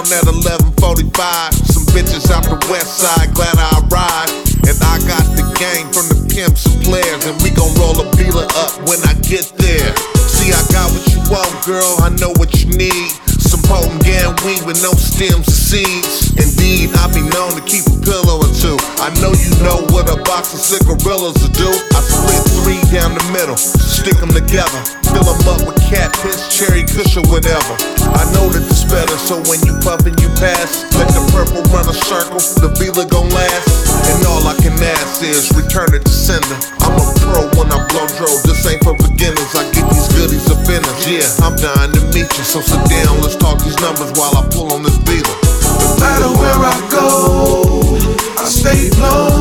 at 11:45. Some bitches out the west side, glad I ride. And I got the gang from the pimps and players, and we gon' roll a bealer up when I get there. See, I got what you want, girl, I know what you need. Some potent gang weed with no stems or seeds. Indeed, I be known to keep a pillow or two. I know you know what a box of cigarillas will do. I split 3 down the middle, stick them together, fill them up with cat piss, cherry kush or whatever. I know that it's better, so when you puff and you pass, let the purple run a circle, the Vila gon' last. And all I can ask is return it to sender. I'm a pro when I blow dro, this ain't for beginners. I get these goodies up in us. Yeah, I'm dying to meet you, so sit down, let's talk these numbers while I pull on this beater. No matter where I go, I stay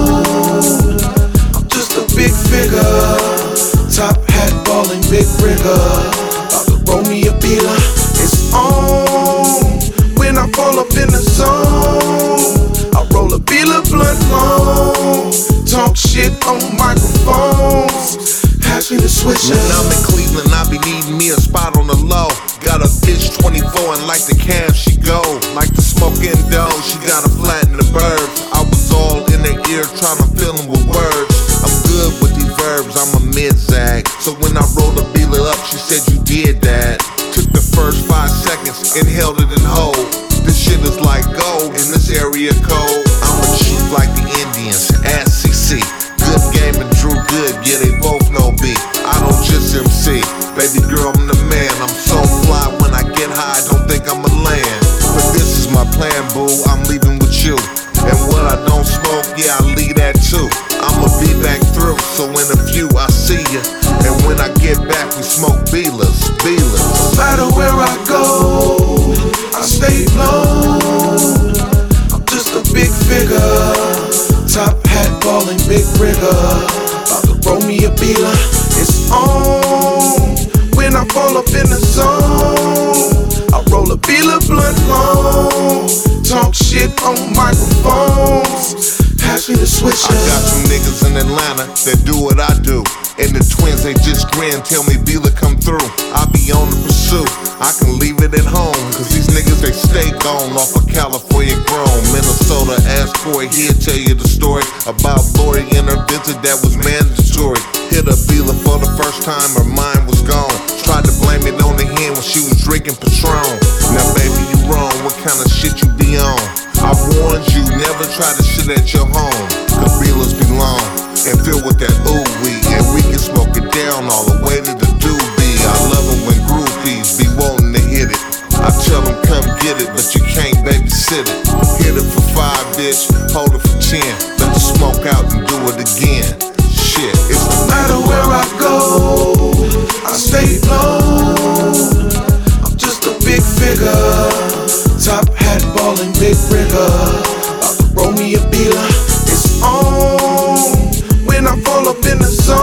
blown. I'm just a big figure, top hat, ballin', big rigger. About to roll me a beater, it's on. When I fall up in the zone, I roll a beater blunt long. Talk shit on microphones, pass me the switcher. When I'm in Cleveland, I be needing me a spot on the low. Got a bitch 24 and like the cam she go. Like the smoking dough, she got a flat in the burbs. I was all in her ear trying to fill them with words. I'm good with these verbs, I'm a mid-zag. So when I rolled the beater up, she said you did that. Took the first 5 seconds, inhaled it and hold. This shit is like gold in this area code. I'm a chief like the Indians, ask CC. Good game and Drew Good, yeah they both know B. I don't just MC, baby girl I'm the man. I'm so fly when I get high, don't think I'ma land. But this is my plan, boo, I'm leaving with you. And what I don't smoke, yeah I leave that too. I'ma be back through, so in a few I see ya. And when I get back we smoke Beelers. No matter where I go, I stay blown. I'm just a big figure, top hat, ballin', big rigger. About to roll me a beater, it's on. When I fall up in the zone, I roll a beater blunt long. Talk shit on microphones, pass me the switcher. I got some niggas in Atlanta that do what I do. And the twins, they just grin, tell me Vila come through. I be on the pursuit, I can leave it at home. Cause these niggas, they stay gone off of California grown. Minnesota, ask Corey, he'll tell you the story about Lori and her visit that was mandatory. Hit a Vila for the first time, her mind was gone. Tried to blame it on the hen when she was drinking Patron. Now baby, you wrong, what kind of shit you be on? I warned you, never try to shit at your home. Cause Vilas be long and filled with that ooh weed, and we can smoke it down all the way to the doobie. I love it when groupies be wanting to hit it. I tell them come get it, but you can't babysit it. Hit it for 5, bitch, hold it for 10. Let the smoke out and do it again. Shit, it's no matter where I go, I stay blown. I'm just a big figure, top hat, ballin', big rigger. About to roll me a beater, it's on. When I fall up in the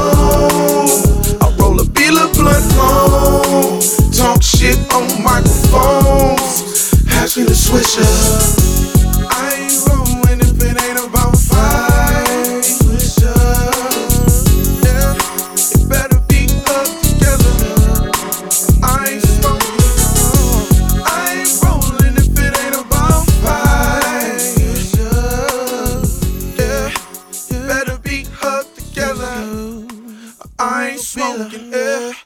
zone, I roll a beater blunt long. Talk shit on microphones, pass me the switcher. I ain't rollin' if it ain't about fight. Swisher, yeah, it better be up together. I ain't smoking, I ain't rollin' if it ain't about fight. Yeah, it better be up together. I ain't smoking, yeah.